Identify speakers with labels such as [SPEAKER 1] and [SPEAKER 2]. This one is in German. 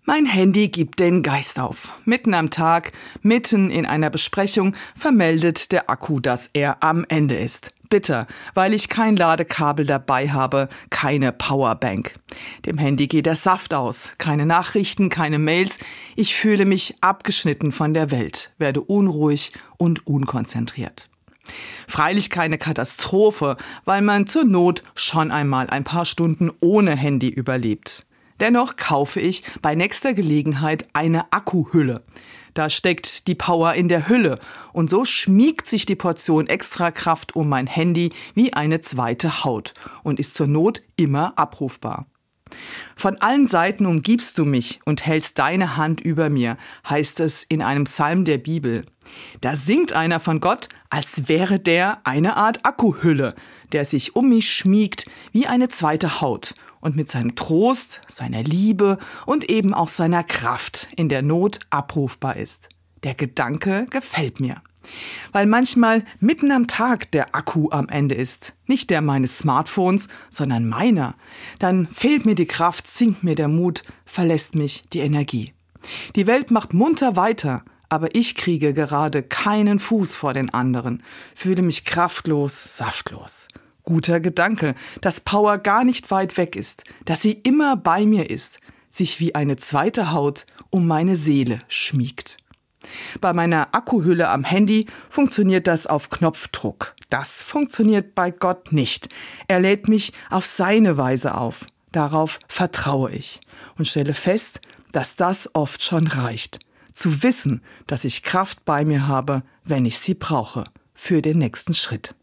[SPEAKER 1] Mein Handy gibt den Geist auf. Mitten am Tag, mitten in einer Besprechung, vermeldet der Akku, dass er am Ende ist. Bitter, weil ich kein Ladekabel dabei habe, keine Powerbank. Dem Handy geht der Saft aus. Keine Nachrichten, keine Mails. Ich fühle mich abgeschnitten von der Welt, werde unruhig und unkonzentriert. Freilich keine Katastrophe, weil man zur Not schon einmal ein paar Stunden ohne Handy überlebt. Dennoch kaufe ich bei nächster Gelegenheit eine Akkuhülle. Da steckt die Power in der Hülle und so schmiegt sich die Portion Extrakraft um mein Handy wie eine zweite Haut und ist zur Not immer abrufbar. Von allen Seiten umgibst du mich und hältst deine Hand über mir, heißt es in einem Psalm der Bibel. Da singt einer von Gott, als wäre der eine Art Akkuhülle, der sich um mich schmiegt wie eine zweite Haut und mit seinem Trost, seiner Liebe und eben auch seiner Kraft in der Not abrufbar ist. Der Gedanke gefällt mir. Weil manchmal mitten am Tag der Akku am Ende ist. Nicht der meines Smartphones, sondern meiner. Dann fehlt mir die Kraft, sinkt mir der Mut, verlässt mich die Energie. Die Welt macht munter weiter, aber ich kriege gerade keinen Fuß vor den anderen, fühle mich kraftlos, saftlos. Guter Gedanke, dass Power gar nicht weit weg ist, dass sie immer bei mir ist, sich wie eine zweite Haut um meine Seele schmiegt. Bei meiner Akkuhülle am Handy funktioniert das auf Knopfdruck. Das funktioniert bei Gott nicht. Er lädt mich auf seine Weise auf. Darauf vertraue ich und stelle fest, dass das oft schon reicht. Zu wissen, dass ich Kraft bei mir habe, wenn ich sie brauche, für den nächsten Schritt.